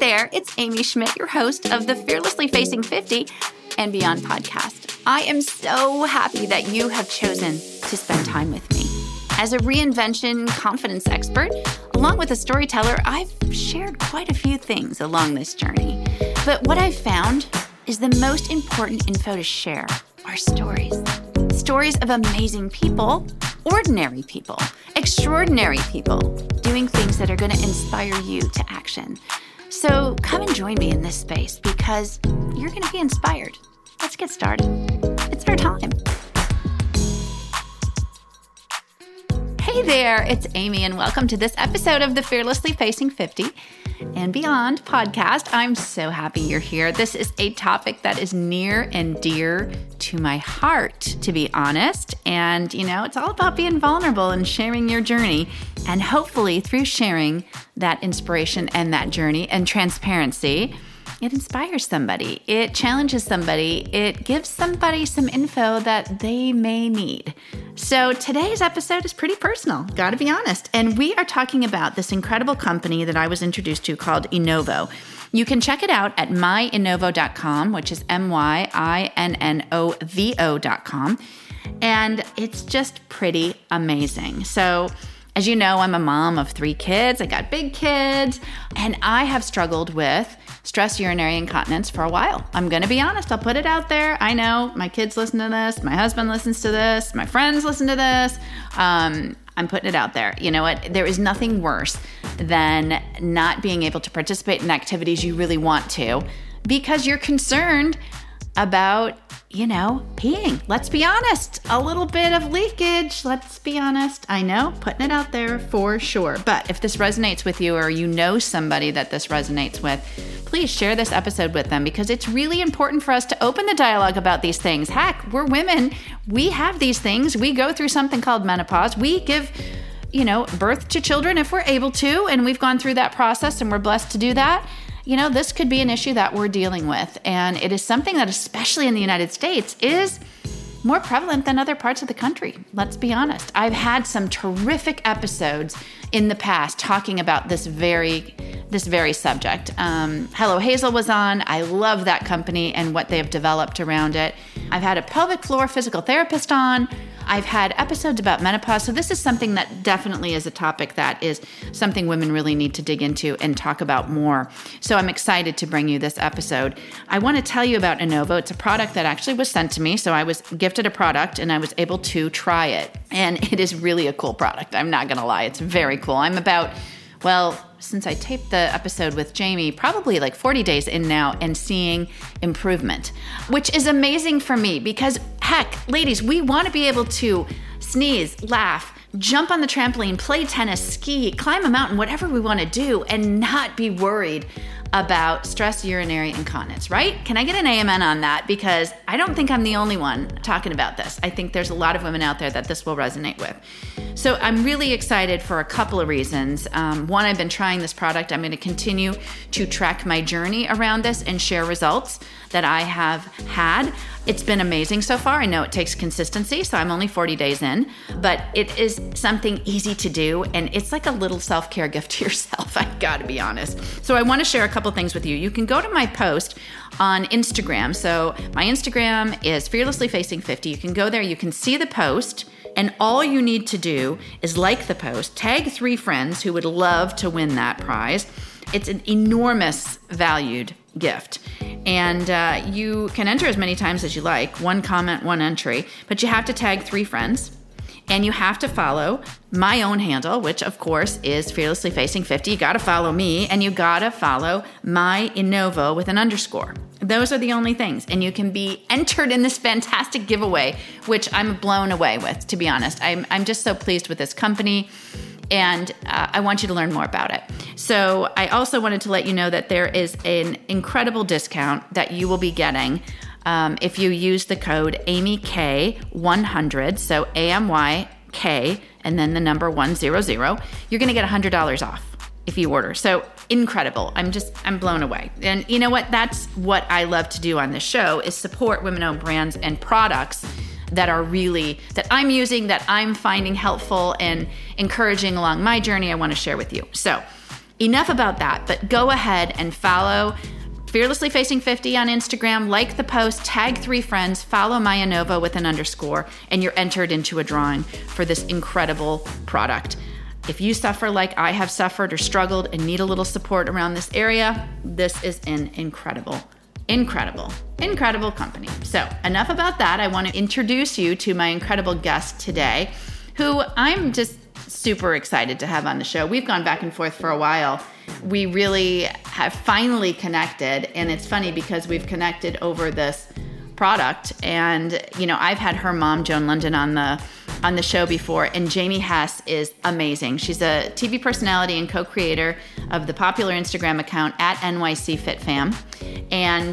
there, it's Amy Schmidt, your host of the Fearlessly Facing 50 and Beyond podcast. I am so happy that you have chosen to spend time with me. As a reinvention confidence expert, along with a storyteller, I've shared quite a few things along this journey. But what I've found is the most important info to share are stories. Stories of amazing people, ordinary people, extraordinary people, doing things that are going to inspire you to action. So come and join me in this space because you're going to be inspired. Let's get started. It's our time. Hey there, it's Amy, and welcome to this episode of the Fearlessly Facing 50 and Beyond podcast. I'm so happy you're here. This is a topic that is near and dear to my heart, to be honest. And, it's all about being vulnerable and sharing your journey. And hopefully through sharing that inspiration and that journey and transparency, it inspires somebody, it challenges somebody, it gives somebody some info that they may need. So today's episode is pretty personal, gotta be honest. And we are talking about this incredible company that I was introduced to called Innovo. You can check it out at myinnovo.com, which is myinnovo.com. And it's just pretty amazing. So as you know, I'm a mom of 3 kids. I got big kids, and I have struggled with stress urinary incontinence for a while. I'm going to be honest. I'll put it out there. I know my kids listen to this. My husband listens to this. My friends listen to this. I'm putting it out there. You know what? There is nothing worse than not being able to participate in activities you really want to because you're concerned about peeing. Let's be honest. A little bit of leakage. Let's be honest. I know, putting it out there for sure. But if this resonates with you or you know somebody that this resonates with, please share this episode with them because it's really important for us to open the dialogue about these things. Heck, we're women. We have these things. We go through something called menopause. We give, birth to children if we're able to, and we've gone through that process and we're blessed to do that. This could be an issue that we're dealing with. And it is something that, especially in the United States, is more prevalent than other parts of the country. Let's be honest. I've had some terrific episodes in the past talking about this very subject. Hello Hazel was on. I love that company and what they have developed around it. I've had a pelvic floor physical therapist on. I've had episodes about menopause. So this is something that definitely is a topic that is something women really need to dig into and talk about more. So I'm excited to bring you this episode. I want to tell you about Innovo. It's a product that actually was sent to me. So I was gifted a product and I was able to try it. And it is really a cool product. I'm not going to lie. It's very cool. I'm since I taped the episode with Jamie, probably like 40 days in now and seeing improvement, which is amazing for me because heck, ladies, we want to be able to sneeze, laugh, jump on the trampoline, play tennis, ski, climb a mountain, whatever we want to do and not be worried about stress urinary incontinence, right? Can I get an amen on that? Because I don't think I'm the only one talking about this. I think there's a lot of women out there that this will resonate with. So I'm really excited for a couple of reasons. One, I've been trying this product. I'm going to continue to track my journey around this and share results that I have had. It's been amazing so far. I know it takes consistency, so I'm only 40 days in, but it is something easy to do, and it's like a little self-care gift to yourself, I gotta be honest. So I wanna share a couple things with you. You can go to my post on Instagram. So my Instagram is Fearlessly Facing 50. You can go there, you can see the post, and all you need to do is like the post, tag 3 friends who would love to win that prize. It's an enormous valued gift. And you can enter as many times as you like, 1 comment, 1 entry, but you have to tag 3 friends and you have to follow my own handle, which of course is Fearlessly Facing 50. You got to follow me and you got to follow my Innovo with an underscore. Those are the only things. And you can be entered in this fantastic giveaway, which I'm blown away with, to be honest. I'm just so pleased with this company. And I want you to learn more about it. So I also wanted to let you know that there is an incredible discount that you will be getting if you use the code AMYK100, so AMYK, and then the number 100. You're going to get $100 off if you order. So incredible. I'm blown away. And you know what? That's what I love to do on this show is support women-owned brands and products that I'm using, that I'm finding helpful and encouraging along my journey I want to share with you. So enough about that, but go ahead and follow Fearlessly Facing 50 on Instagram, like the post, tag 3 friends, follow Maya Nova with an underscore, and you're entered into a drawing for this incredible product. If you suffer like I have suffered or struggled and need a little support around this area, this is an incredible company. So enough about that. I want to introduce you to my incredible guest today, who I'm just super excited to have on the show. We've gone back and forth for a while. We really have finally connected, and it's funny because we've connected over this product. And, I've had her mom, Joan London, on the show before, and Jamie Hess is amazing. She's a TV personality and co-creator of the popular Instagram account at NYC FitFam. And,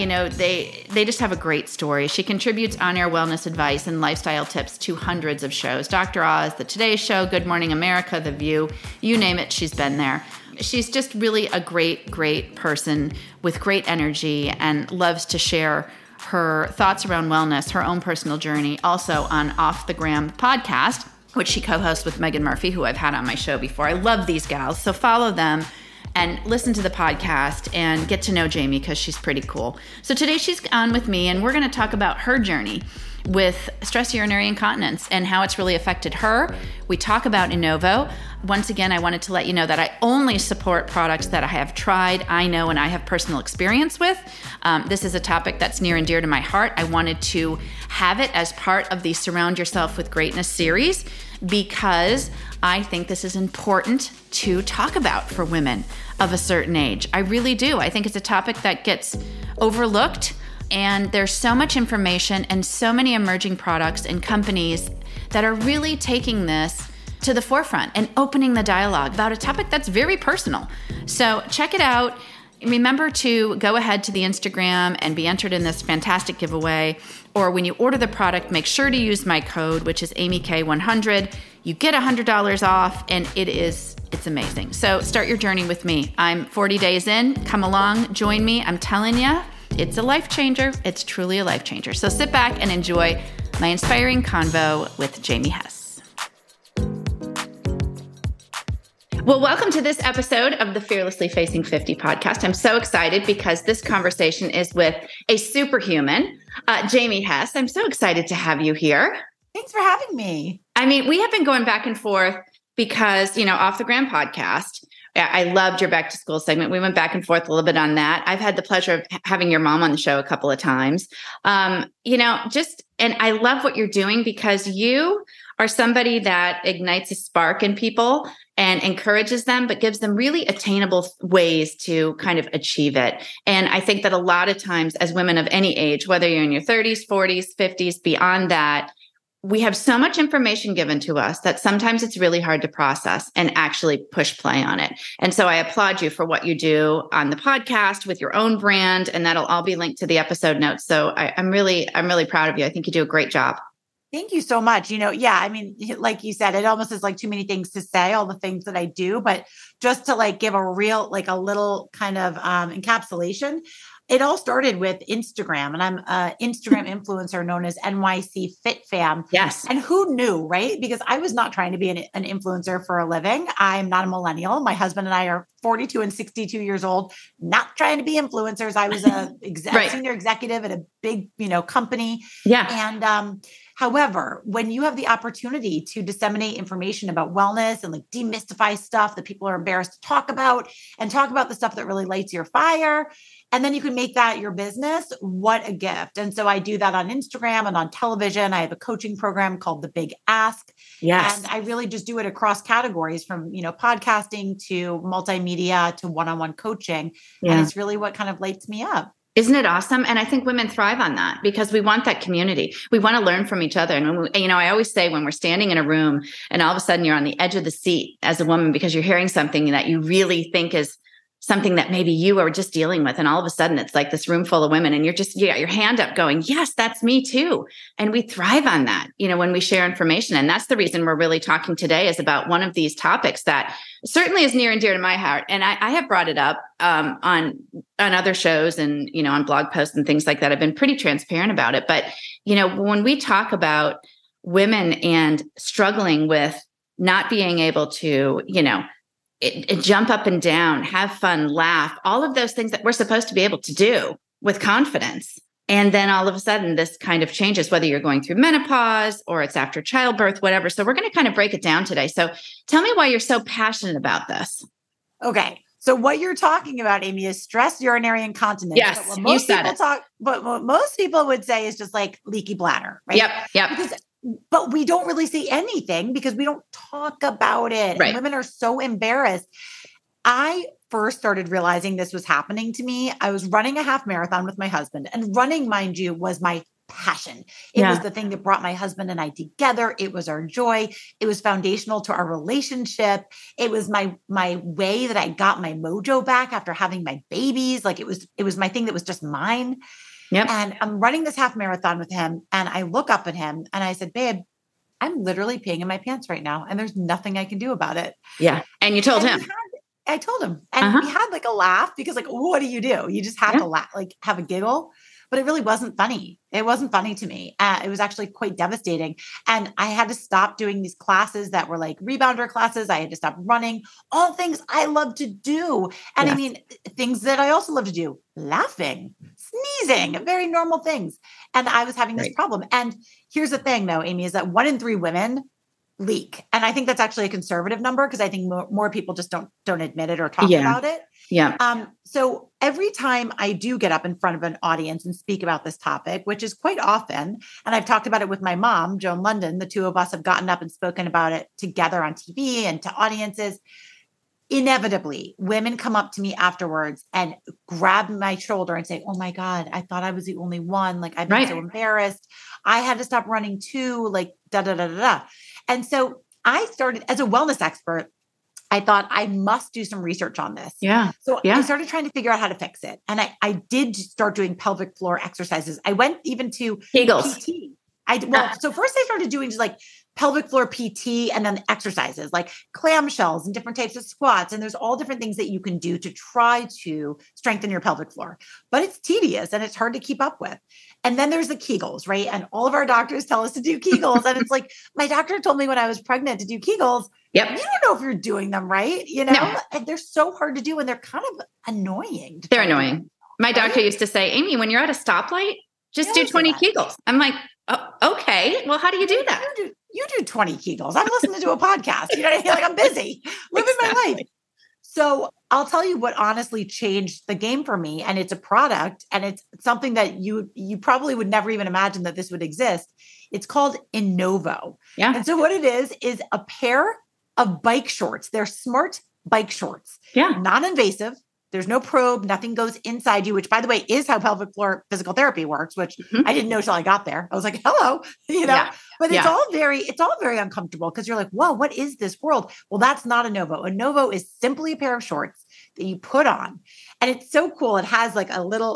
they just have a great story. She contributes on-air wellness advice and lifestyle tips to hundreds of shows. Dr. Oz, The Today Show, Good Morning America, The View, you name it, she's been there. She's just really a great person with great energy and loves to share her thoughts around wellness, her own personal journey, also on Off the Gram podcast, which she co-hosts with Megan Murphy, who I've had on my show before. I love these gals, so follow them and listen to the podcast and get to know Jamie because she's pretty cool. So today she's on with me, and we're going to talk about her journey with stress urinary incontinence and how it's really affected her. We talk about Innovo. Once again, I wanted to let you know that I only support products that I have tried, I know, and I have personal experience with. This is a topic that's near and dear to my heart. I wanted to have it as part of the Surround Yourself with Greatness series because I think this is important to talk about for women of a certain age. I really do. I think it's a topic that gets overlooked. And there's so much information and so many emerging products and companies that are really taking this to the forefront and opening the dialogue about a topic that's very personal. So check it out. Remember to go ahead to the Instagram and be entered in this fantastic giveaway. Or when you order the product, make sure to use my code, which is AmyK100. You get $100 off, and it's amazing. So start your journey with me. I'm 40 days in. Come along, join me. I'm telling you, it's a life changer. It's truly a life changer. So sit back and enjoy my inspiring convo with Jamie Hess. Well, welcome to this episode of the Fearlessly Facing 50 podcast. I'm so excited because this conversation is with a superhuman, Jamie Hess. I'm so excited to have you here. Thanks for having me. I mean, we have been going back and forth because, Off the Gram podcast, I loved your back to school segment. We went back and forth a little bit on that. I've had the pleasure of having your mom on the show a couple of times. And I love what you're doing because you are somebody that ignites a spark in people and encourages them, but gives them really attainable ways to kind of achieve it. And I think that a lot of times as women of any age, whether you're in your 30s, 40s, 50s, beyond that, we have so much information given to us that sometimes it's really hard to process and actually push play on it. And so I applaud you for what you do on the podcast with your own brand, and that'll all be linked to the episode notes. So I'm really proud of you. I think you do a great job. Thank you so much. Like you said, it almost is like too many things to say, all the things that I do, but just to give a real, a little kind of encapsulation. It all started with Instagram, and I'm an Instagram influencer known as NYC FitFam. Yes. And who knew, right? Because I was not trying to be an influencer for a living. I'm not a millennial. My husband and I are 42 and 62 years old, not trying to be influencers. I was a right. senior executive at a big, company. Yeah. And, however, when you have the opportunity to disseminate information about wellness and demystify stuff that people are embarrassed to talk about and talk about the stuff that really lights your fire, and then you can make that your business, what a gift. And so I do that on Instagram and on television. I have a coaching program called The Big Ask. Yes. And I really just do it across categories from, podcasting to multimedia to one-on-one coaching. Yeah. And it's really what kind of lights me up. Isn't it awesome? And I think women thrive on that because we want that community. We want to learn from each other. And when I always say when we're standing in a room and all of a sudden you're on the edge of the seat as a woman because you're hearing something that you really think is something that maybe you are just dealing with. And all of a sudden it's like this room full of women and you got your hand up going, yes, that's me too. And we thrive on that, when we share information. And that's the reason we're really talking today is about one of these topics that certainly is near and dear to my heart. And I have brought it up on other shows and, on blog posts and things like that. I've been pretty transparent about it. But, when we talk about women and struggling with not being able to, jump up and down, have fun, laugh, all of those things that we're supposed to be able to do with confidence. And then all of a sudden, this kind of changes, whether you're going through menopause or it's after childbirth, whatever. So we're going to kind of break it down today. So tell me why you're so passionate about this. Okay. So what you're talking about, Amy, is stress urinary incontinence. Yes, but what most people would say is just like leaky bladder, right? Yep. But we don't really say anything because we don't talk about it. Right. And women are so embarrassed. I first started realizing this was happening to me. I was running a half marathon with my husband, and running, mind you, was my passion. It was the thing that brought my husband and I together. It was our joy. It was foundational to our relationship. It was my way that I got my mojo back after having my babies. Like it was my thing that was just mine. Yep. And I'm running this half marathon with him, and I look up at him and I said, babe, I'm literally peeing in my pants right now, and there's nothing I can do about it. Yeah. And you told him. I told him, and we had like a laugh because like, what do? You just have to laugh, like have a giggle, but it really wasn't funny. It wasn't funny to me. It was actually quite devastating. And I had to stop doing these classes that were like rebounder classes. I had to stop running, all things I love to do. And I mean, things that I also love to do, laughing, sneezing, very normal things. And I was having this problem. And here's the thing though, Amy, is that 1 in 3 women leak. And I think that's actually a conservative number because I think more people just don't admit it or talk about it. Yeah. So every time I do get up in front of an audience and speak about this topic, which is quite often, and I've talked about it with my mom, Joan London, the two of us have gotten up and spoken about it together on TV and to audiences. Inevitably, women come up to me afterwards and grab my shoulder and say, oh my God, I thought I was the only one. Like I've been so embarrassed. I had to stop running too, like da, da, da, da, da. And so I started as a wellness expert. I thought I must do some research on this. So I started trying to figure out how to fix it. And I did start doing pelvic floor exercises. I went even to Kegels. PT. So first I started doing just like pelvic floor PT and then exercises like clamshells and different types of squats. And there's all different things that you can do to try to strengthen your pelvic floor, but it's tedious and it's hard to keep up with. And then there's the Kegels, right? And all of our doctors tell us to do Kegels. And it's like, my doctor told me when I was pregnant to do Kegels. Yep. You don't know if you're doing them right. And they're so hard to do and they're kind of annoying. They're annoying. My doctor used to say, Amy, when you're at a stoplight, just do 20 Kegels. I'm like, oh, okay. Well, how do you do that? You do 20 Kegels. I'm listening to a podcast. You know what I mean? Like I'm busy living my life. So I'll tell you what honestly changed the game for me. And it's a product and it's something that you probably would never even imagine that this would exist. It's called Innovo. Yeah. And so what it is a pair of bike shorts. They're smart bike shorts. Yeah. Non-invasive. There's no probe. Nothing goes inside you, which by the way, is how pelvic floor physical therapy works, which I didn't know till I got there. I was like, hello, but it's all very uncomfortable because you're like, whoa, what is this world? Well, that's not Innovo. Innovo is simply a pair of shorts that you put on. And it's so cool. It has like a little,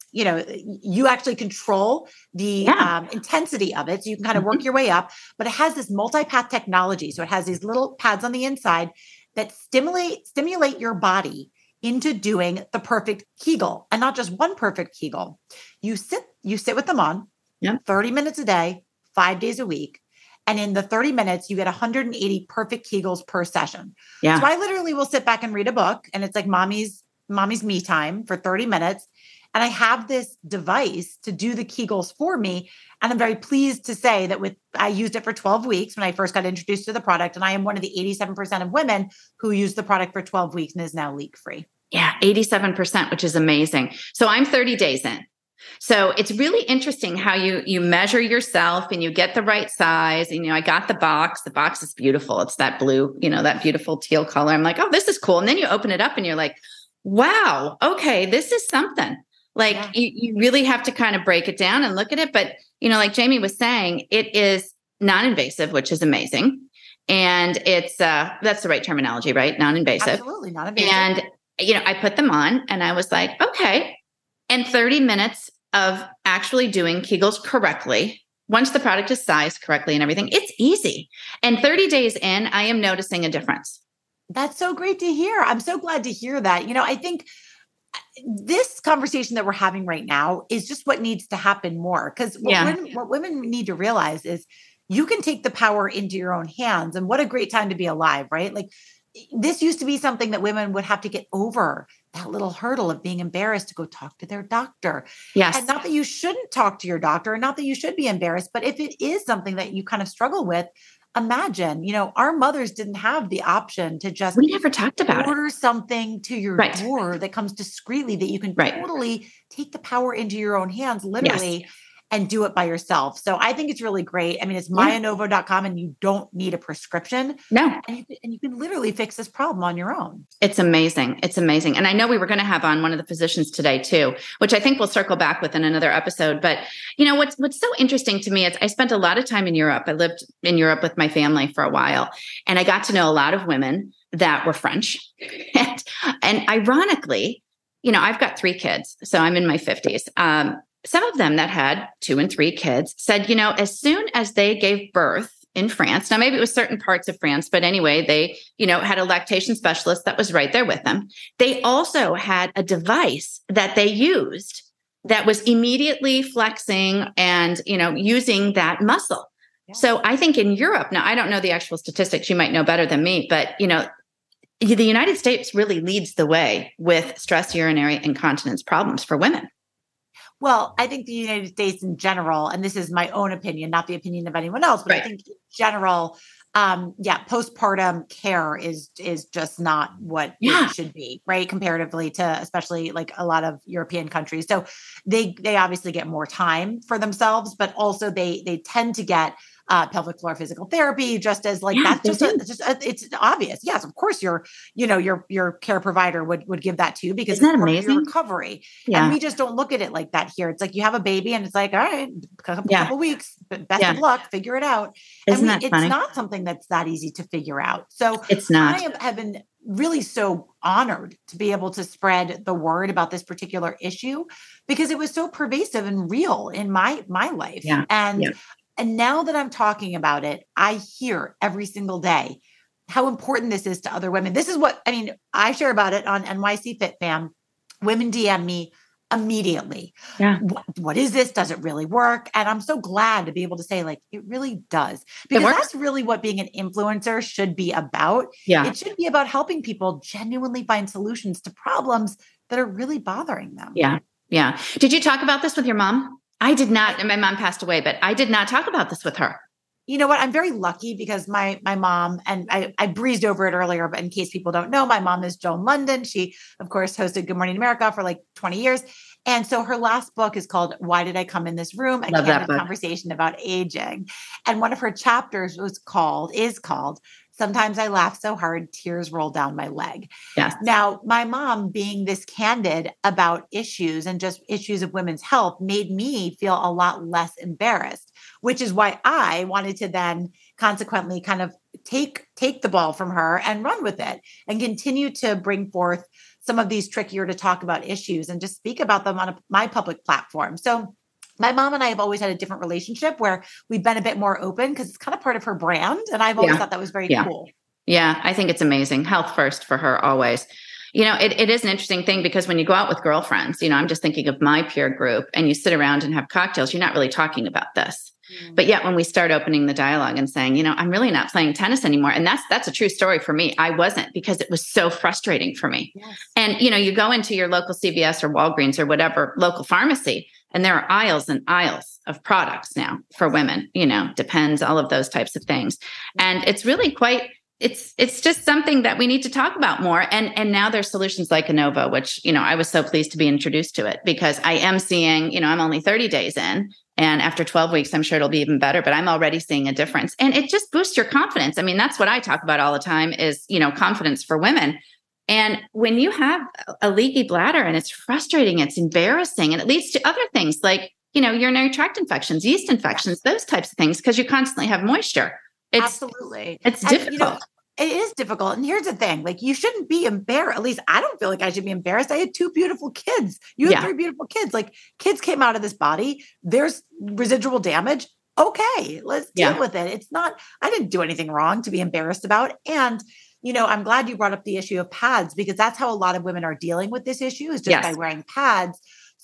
you actually control the intensity of it. So you can kind of work your way up, but it has this multi-path technology. So it has these little pads on the inside that stimulate your body into doing the perfect Kegel, and not just one perfect Kegel. You sit with them on 30 minutes a day, 5 days a week. And in the 30 minutes, you get 180 perfect Kegels per session. Yeah. So I literally will sit back and read a book, and it's like mommy's me time for 30 minutes. And I have this device to do the Kegels for me. And I'm very pleased to say that I used it for 12 weeks when I first got introduced to the product. And I am one of the 87% of women who use the product for 12 weeks and is now leak-free. Yeah, 87%, which is amazing. So I'm 30 days in. So it's really interesting how you measure yourself and you get the right size. And, I got the box. The box is beautiful. It's that blue, that beautiful teal color. I'm like, oh, this is cool. And then you open it up and you're like, wow, okay, this is something. Like you really have to kind of break it down and look at it. But, like Jamie was saying, it is non-invasive, which is amazing. And it's, that's the right terminology, right? Non-invasive. Absolutely non-invasive. And, I put them on and I was like, okay. And 30 minutes of actually doing Kegels correctly, once the product is sized correctly and everything, it's easy. And 30 days in, I am noticing a difference. That's so great to hear. I'm so glad to hear that. I think this conversation that we're having right now is just what needs to happen more. Because what women need to realize is you can take the power into your own hands. And what a great time to be alive, right? Like this used to be something that women would have to get over, that little hurdle of being embarrassed to go talk to their doctor. Yes. And not that you shouldn't talk to your doctor, and not that you should be embarrassed, but if it is something that you kind of struggle with, imagine, our mothers didn't have the option to just We never talked about order something to your Right. door that comes discreetly, that you can Right. totally take the power into your own hands, literally. And do it by yourself. So I think it's really great. I mean, it's mayanovo.com and you don't need a prescription. No. And you can literally fix this problem on your own. It's amazing. It's amazing. And I know we were going to have on one of the physicians today too, which I think we'll circle back with in another episode. But what's so interesting to me is I spent a lot of time in Europe. I lived in Europe with my family for a while, and I got to know a lot of women that were French. and ironically, I've got 3 kids, so I'm in my 50s. Some of them that had 2 and 3 kids said, as soon as they gave birth in France, now maybe it was certain parts of France, but anyway, they, had a lactation specialist that was right there with them. They also had a device that they used that was immediately flexing and, using that muscle. Yeah. So I think in Europe, now I don't know the actual statistics, you might know better than me, but, the United States really leads the way with stress urinary incontinence problems for women. Well, I think the United States in general, and this is my own opinion, not the opinion of anyone else, but I think in general, postpartum care is just not what it should be, right? Comparatively to especially like a lot of European countries. So they obviously get more time for themselves, but also they tend to get pelvic floor physical therapy, just as like that's it's obvious. Yes, of course your care provider would give that to you because Isn't that it's part of amazing? your recovery. Yeah. And we just don't look at it like that here. It's like you have a baby and it's like, all right, couple weeks, best of luck, figure it out. Isn't that it's funny? not something that's that easy to figure out. So it's not. I have been really so honored to be able to spread the word about this particular issue because it was so pervasive and real in my life. Yeah. And now that I'm talking about it, I hear every single day how important this is to other women. This is what, I share about it on NYC Fit Fam. Women DM me immediately. Yeah. What is this? Does it really work? And I'm so glad to be able to say like, it really does. Because that's really what being an influencer should be about. Yeah. It should be about helping people genuinely find solutions to problems that are really bothering them. Yeah. Yeah. Did you talk about this with your mom? I did not, and my mom passed away, but I did not talk about this with her. You know what? I'm very lucky because my mom, and I breezed over it earlier, but in case people don't know, my mom is Joan London. She, of course, hosted Good Morning America for like 20 years. And so her last book is called Why Did I Come in This Room? A Candid Conversation About Aging. And one of her chapters is called Sometimes I Laugh So Hard, Tears Roll Down My Leg. Yes. Now, my mom being this candid about issues and just issues of women's health made me feel a lot less embarrassed, which is why I wanted to then consequently kind of take the ball from her and run with it and continue to bring forth some of these trickier to talk about issues and just speak about them on my public platform. So my mom and I have always had a different relationship where we've been a bit more open because it's kind of part of her brand. And I've always thought that was very cool. Yeah, I think it's amazing. Health first for her always. It is an interesting thing because when you go out with girlfriends, I'm just thinking of my peer group and you sit around and have cocktails, you're not really talking about this. But yet when we start opening the dialogue and saying, I'm really not playing tennis anymore. And that's a true story for me. I wasn't because it was so frustrating for me. Yes. And, you go into your local CVS or Walgreens or whatever local pharmacy, and there are aisles and aisles of products now for women, Depends, all of those types of things. And it's really it's just something that we need to talk about more. And now there's solutions like Anovo, which, I was so pleased to be introduced to it because I am seeing, I'm only 30 days in. And after 12 weeks, I'm sure it'll be even better, but I'm already seeing a difference. And it just boosts your confidence. That's what I talk about all the time is, confidence for women. And when you have a leaky bladder and it's frustrating, it's embarrassing, and it leads to other things like, urinary tract infections, yeast infections, those types of things, because you constantly have moisture. Absolutely. It's difficult. It is difficult. And here's the thing, like you shouldn't be embarrassed. At least I don't feel like I should be embarrassed. I had 2 beautiful kids. You had 3 beautiful kids. Like kids came out of this body. There's residual damage. Okay, let's deal with it. It's not, I didn't do anything wrong to be embarrassed about. And, I'm glad you brought up the issue of pads because that's how a lot of women are dealing with this issue is just by wearing pads.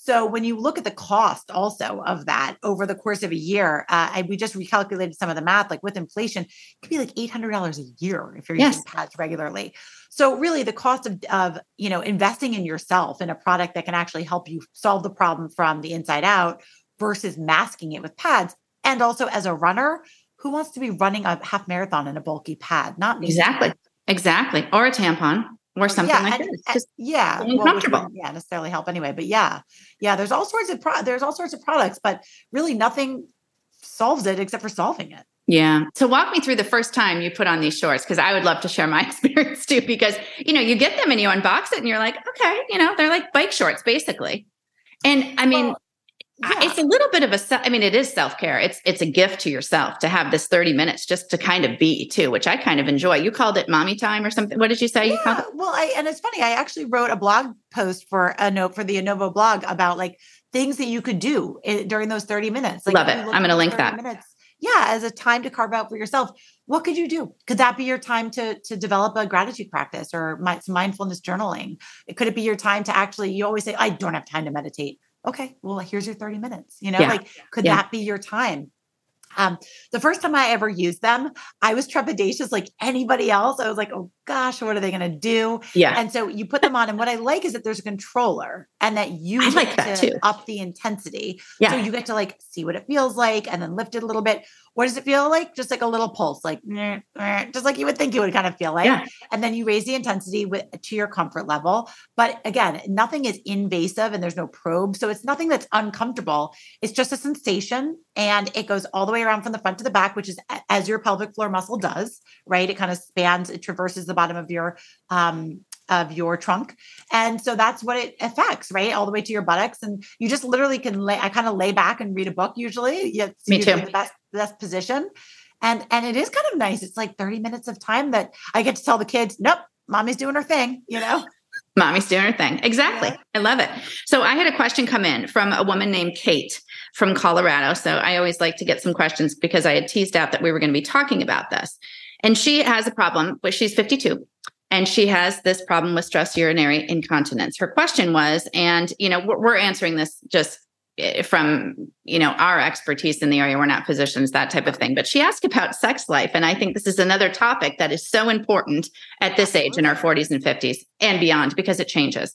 So when you look at the cost also of that over the course of a year, we just recalculated some of the math, like with inflation, it could be like $800 a year if you're using pads regularly. So really the cost of investing in yourself in a product that can actually help you solve the problem from the inside out versus masking it with pads. And also as a runner, who wants to be running a half marathon in a bulky pad? Not me. Exactly. Or a tampon. Or something like this. Just uncomfortable. Necessarily help anyway. But there's all sorts of products, but really nothing solves it except for solving it. Yeah. So walk me through the first time you put on these shorts, because I would love to share my experience too, because, you get them and you unbox it and you're like, okay, they're like bike shorts basically. And I mean, it's a little bit of it is self-care. It's a gift to yourself to have this 30 minutes just to kind of be too, which I kind of enjoy. You called it mommy time or something. What did you say? You called it? Well, and it's funny. I actually wrote a blog post for the Anovo blog about like things that you could do during those 30 minutes. Like, love it. I'm going to link that. Minutes, as a time to carve out for yourself. What could you do? Could that be your time to develop a gratitude practice or some mindfulness journaling? Could it be your time to actually, you always say, I don't have time to meditate. Okay, well, here's your 30 minutes, could that be your time? The first time I ever used them, I was trepidatious like anybody else. I was like, oh gosh, what are they going to do? Yeah. And so you put them on. And what I like is that there's a controller and that you get to up the intensity. Yeah. So you get to like see what it feels like and then lift it a little bit. What does it feel like? Just like a little pulse, like just like you would think it would kind of feel like. Yeah. And then you raise the intensity to your comfort level. But again, nothing is invasive and there's no probe. So it's nothing that's uncomfortable. It's just a sensation and it goes all the way around from the front to the back, which is as your pelvic floor muscle does, right? It kind of spans, it traverses the bottom of your trunk. And so that's what it affects, right? All the way to your buttocks. And you just literally I kind of lay back and read a book usually. Me too. The best position. And it is kind of nice. It's like 30 minutes of time that I get to tell the kids, nope, mommy's doing her thing, Mommy's doing her thing. Exactly. Yeah. I love it. So I had a question come in from a woman named Kate from Colorado. So I always like to get some questions because I had teased out that we were going to be talking about this. And she has a problem, but she's 52. And she has this problem with stress urinary incontinence. Her question was, and, we're answering this just from, our expertise in the area. We're not physicians, that type of thing. But she asked about sex life. And I think this is another topic that is so important at this age in our 40s and 50s and beyond, because it changes.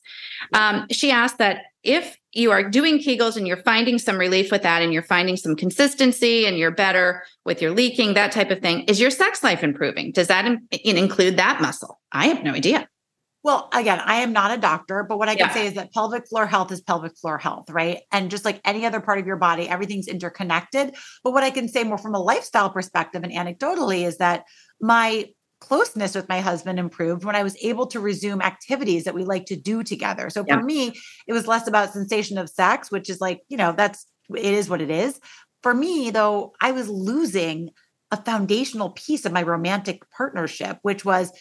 She asked that if you are doing Kegels and you're finding some relief with that and you're finding some consistency and you're better with your leaking, that type of thing, is your sex life improving? Does that include that muscle? I have no idea. Well, again, I am not a doctor, but what I can say is that pelvic floor health is pelvic floor health, right? And just like any other part of your body, everything's interconnected. But what I can say more from a lifestyle perspective and anecdotally is that my closeness with my husband improved when I was able to resume activities that we like to do together. So for me, it was less about sensation of sex, which is like, it is what it is. For me, though, I was losing a foundational piece of my romantic partnership, which was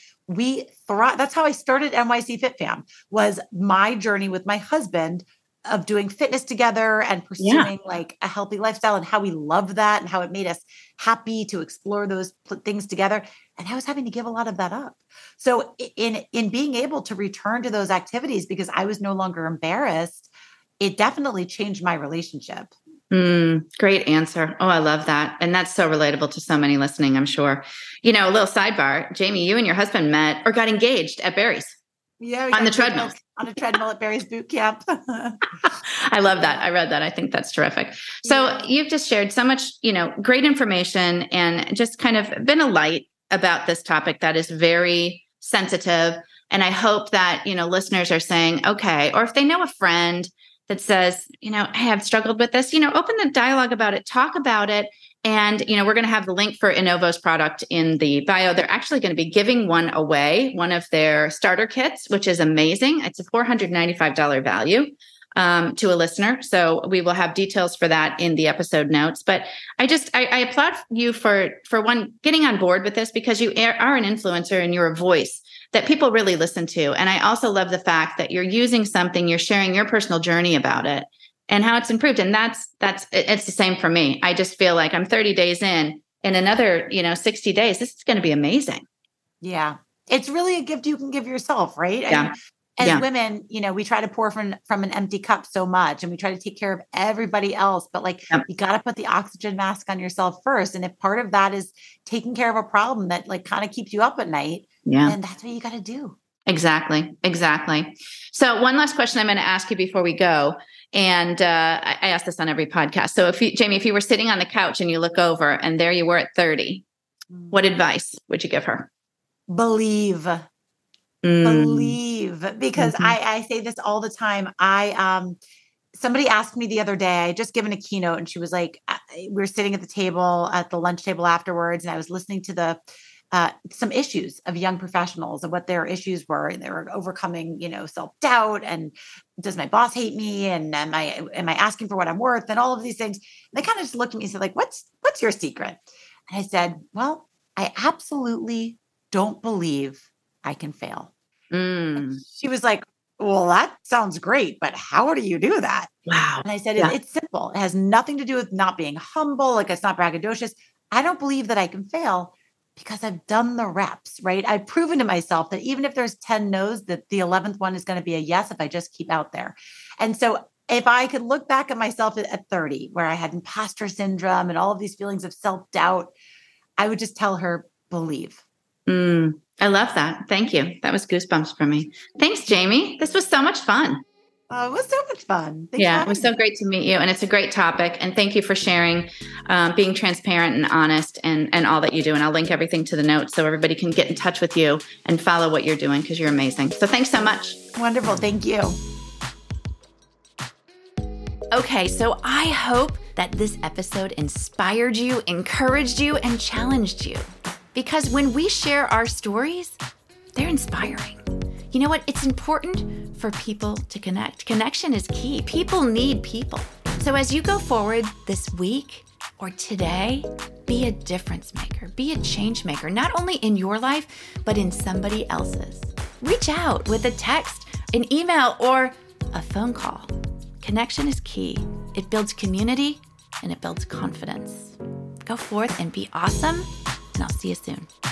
that's how I started NYC Fit Fam, was my journey with my husband of doing fitness together and pursuing like a healthy lifestyle and how we loved that and how it made us happy to explore those things together. And I was having to give a lot of that up. So in being able to return to those activities because I was no longer embarrassed, it definitely changed my relationship. Great answer. Oh, I love that. And that's so relatable to so many listening, I'm sure. A little sidebar, Jamie, you and your husband met or got engaged at Barry's. Yeah. On the treadmill. On a treadmill at Barry's boot camp. I love that. I read that. I think that's terrific. So you've just shared so much, great information and just kind of been a light about this topic that is very sensitive. And I hope that, listeners are saying, okay, or if they know a friend that says, hey, I've struggled with this, open the dialogue about it, talk about it. And, we're going to have the link for Anovo's product in the bio. They're actually going to be giving one away, one of their starter kits, which is amazing. It's a $495 value to a listener. So we will have details for that in the episode notes. But I applaud you for one, getting on board with this because you are an influencer and you're a voice that people really listen to. And I also love the fact that you're using something, you're sharing your personal journey about it and how it's improved. And it's the same for me. I just feel like I'm 30 days in another, 60 days, this is going to be amazing. Yeah. It's really a gift you can give yourself, right? Yeah. As women, we try to pour from an empty cup so much, and we try to take care of everybody else, but like, you got to put the oxygen mask on yourself first. And if part of that is taking care of a problem that like kind of keeps you up at night, then that's what you got to do. Exactly. So one last question I'm going to ask you before we go. And I ask this on every podcast. So Jamie, if you were sitting on the couch and you look over and there you were at 30, what advice would you give her? Believe, because I say this all the time. Somebody asked me the other day, I had just given a keynote, and she was like, we were sitting at the lunch table afterwards, and I was listening to some issues of young professionals and what their issues were. And they were overcoming, self-doubt, and does my boss hate me? And am I asking for what I'm worth? And all of these things. And they kind of just looked at me and said, like, what's your secret? And I said, well, I absolutely don't believe I can fail. She was like, well, that sounds great, but how do you do that? Wow. And I said, it's simple. It has nothing to do with not being humble. Like, it's not braggadocious. I don't believe that I can fail because I've done the reps, right? I've proven to myself that even if there's 10 no's, that the 11th one is going to be a yes if I just keep out there. And so if I could look back at myself at 30, where I had imposter syndrome and all of these feelings of self-doubt, I would just tell her, believe. I love that. Thank you. That was goosebumps for me. Thanks, Jamie. This was so much fun. It was so much fun. It was so great to meet you. And it's a great topic. And thank you for sharing, being transparent and honest and all that you do. And I'll link everything to the notes so everybody can get in touch with you and follow what you're doing, because you're amazing. So thanks so much. Wonderful. Thank you. Okay, so I hope that this episode inspired you, encouraged you, and challenged you. Because when we share our stories, they're inspiring. You know what? It's important for people to connect. Connection is key. People need people. So as you go forward this week or today, be a difference maker, be a change maker, not only in your life, but in somebody else's. Reach out with a text, an email, or a phone call. Connection is key. It builds community and it builds confidence. Go forth and be awesome, and I'll see you soon.